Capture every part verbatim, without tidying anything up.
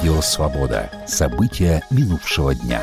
Радио «Свобода». События минувшего дня.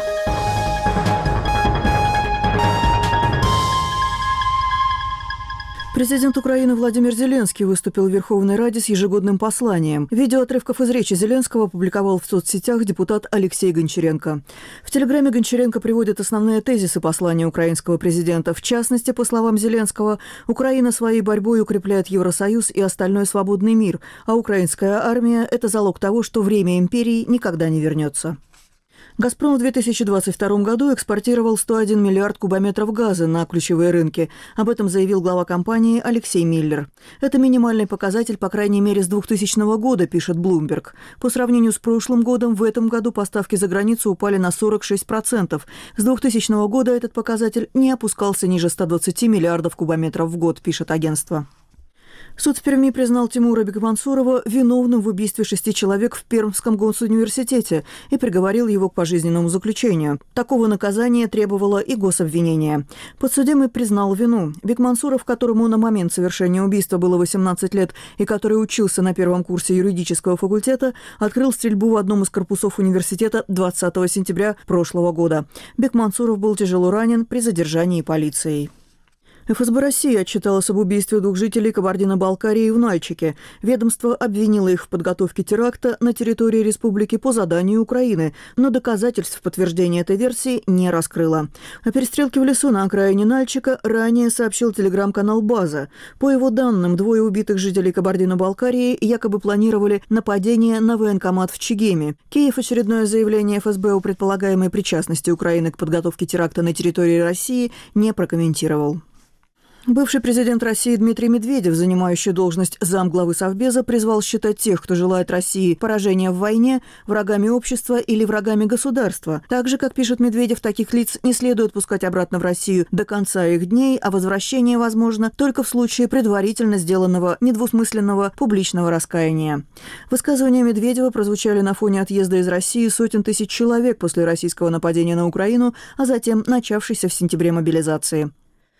Президент Украины Владимир Зеленский выступил в Верховной Раде с ежегодным посланием. Видео отрывков из речи Зеленского опубликовал в соцсетях депутат Алексей Гончаренко. В телеграме Гончаренко приводит основные тезисы послания украинского президента. В частности, по словам Зеленского, Украина своей борьбой укрепляет Евросоюз и остальной свободный мир, а украинская армия – это залог того, что время империи никогда не вернется. «Газпром» в две тысячи двадцать втором году экспортировал сто один миллиард кубометров газа на ключевые рынки. Об этом заявил глава компании Алексей Миллер. Это минимальный показатель, по крайней мере, с двухтысячного года, пишет Bloomberg. По сравнению с прошлым годом, в этом году поставки за границу упали на сорок шесть процентов. С двухтысячного года этот показатель не опускался ниже ста двадцати миллиардов кубометров в год, пишет агентство. Суд в Перми признал Тимура Бекмансурова виновным в убийстве шести человек в Пермском госуниверситете и приговорил его к пожизненному заключению. Такого наказания требовало и гособвинение. Подсудимый признал вину. Бекмансуров, которому на момент совершения убийства было восемнадцать лет и который учился на первом курсе юридического факультета, открыл стрельбу в одном из корпусов университета двадцатого сентября прошлого года. Бекмансуров был тяжело ранен при задержании полицией. эф эс бэ России отчиталось об убийстве двух жителей Кабардино-Балкарии в Нальчике. Ведомство обвинило их в подготовке теракта на территории республики по заданию Украины, но доказательств подтверждения этой версии не раскрыло. О перестрелке в лесу на окраине Нальчика ранее сообщил телеграм-канал «База». По его данным, двое убитых жителей Кабардино-Балкарии якобы планировали нападение на военкомат в Чегеме. Киев очередное заявление эф эс бэ о предполагаемой причастности Украины к подготовке теракта на территории России не прокомментировал. Бывший президент России Дмитрий Медведев, занимающий должность замглавы Совбеза, призвал считать тех, кто желает России поражения в войне, врагами общества или врагами государства. Так же, как пишет Медведев, таких лиц не следует пускать обратно в Россию до конца их дней, а возвращение возможно только в случае предварительно сделанного недвусмысленного публичного раскаяния. Высказывания Медведева прозвучали на фоне отъезда из России сотен тысяч человек после российского нападения на Украину, а затем начавшейся в сентябре мобилизации.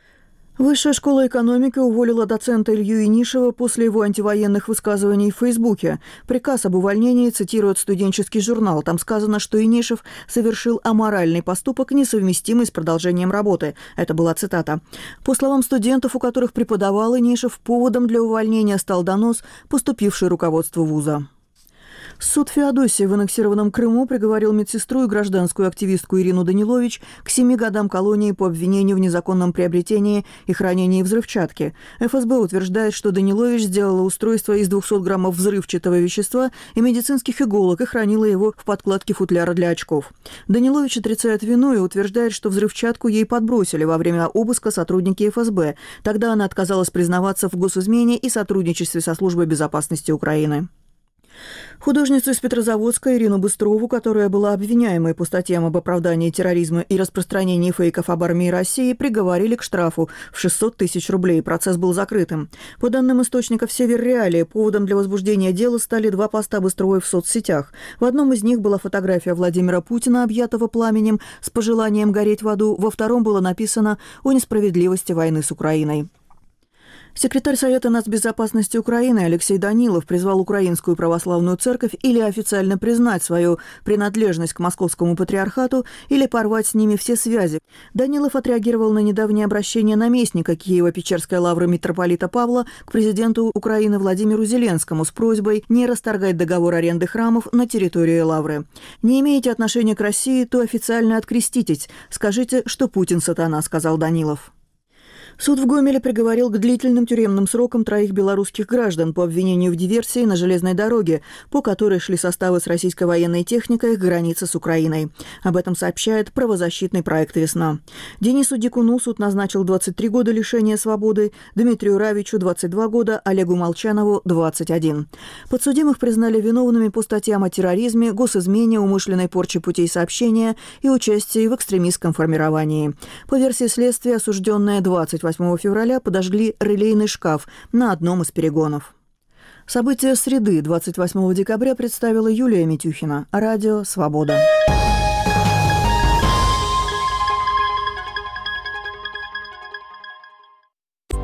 Высшая школа экономики уволила доцента Илью Инишева после его антивоенных высказываний в Фейсбуке. Приказ об увольнении цитирует студенческий журнал. Там сказано, что Инишев совершил аморальный поступок, несовместимый с продолжением работы. Это была цитата. По словам студентов, у которых преподавал Инишев, поводом для увольнения стал донос, поступивший руководству вуза. Суд Феодосии в аннексированном Крыму приговорил медсестру и гражданскую активистку Ирину Данилович к семи годам колонии по обвинению в незаконном приобретении и хранении взрывчатки. эф эс бэ утверждает, что Данилович сделала устройство из двухсот граммов взрывчатого вещества и медицинских иголок и хранила его в подкладке футляра для очков. Данилович отрицает вину и утверждает, что взрывчатку ей подбросили во время обыска сотрудники эф эс бэ. Тогда она отказалась признаваться в госизмене и сотрудничестве со Службой безопасности Украины. Художницу из Петрозаводска Ирину Быстрову, которая была обвиняемой по статьям об оправдании терроризма и распространении фейков об армии России, приговорили к штрафу в шестьсот тысяч рублей. Процесс был закрытым. По данным источников «Север Реалии», поводом для возбуждения дела стали два поста Быстровой в соцсетях. В одном из них была фотография Владимира Путина, объятого пламенем, с пожеланием гореть в аду. Во втором было написано о несправедливости войны с Украиной. Секретарь Совета нацбезопасности Украины Алексей Данилов призвал Украинскую православную церковь или официально признать свою принадлежность к Московскому патриархату, или порвать с ними все связи. Данилов отреагировал на недавнее обращение наместника Киево-Печерской лавры митрополита Павла к президенту Украины Владимиру Зеленскому с просьбой не расторгать договор аренды храмов на территории лавры. «Не имеете отношения к России, то официально откреститесь. Скажите, что Путин сатана», — сказал Данилов. Суд в Гомеле приговорил к длительным тюремным срокам троих белорусских граждан по обвинению в диверсии на железной дороге, по которой шли составы с российской военной техникой к границе с Украиной. Об этом сообщает правозащитный проект «Весна». Денису Дикуну суд назначил двадцать три года лишения свободы, Дмитрию Равичу – двадцать два года, Олегу Молчанову – двадцать один. Подсудимых признали виновными по статьям о терроризме, госизмене, умышленной порче путей сообщения и участии в экстремистском формировании. По версии следствия, осужденные двадцать восьмого февраля подожгли релейный шкаф на одном из перегонов. События среды двадцать восьмого декабря представила Юлия Митюхина. Радио «Свобода».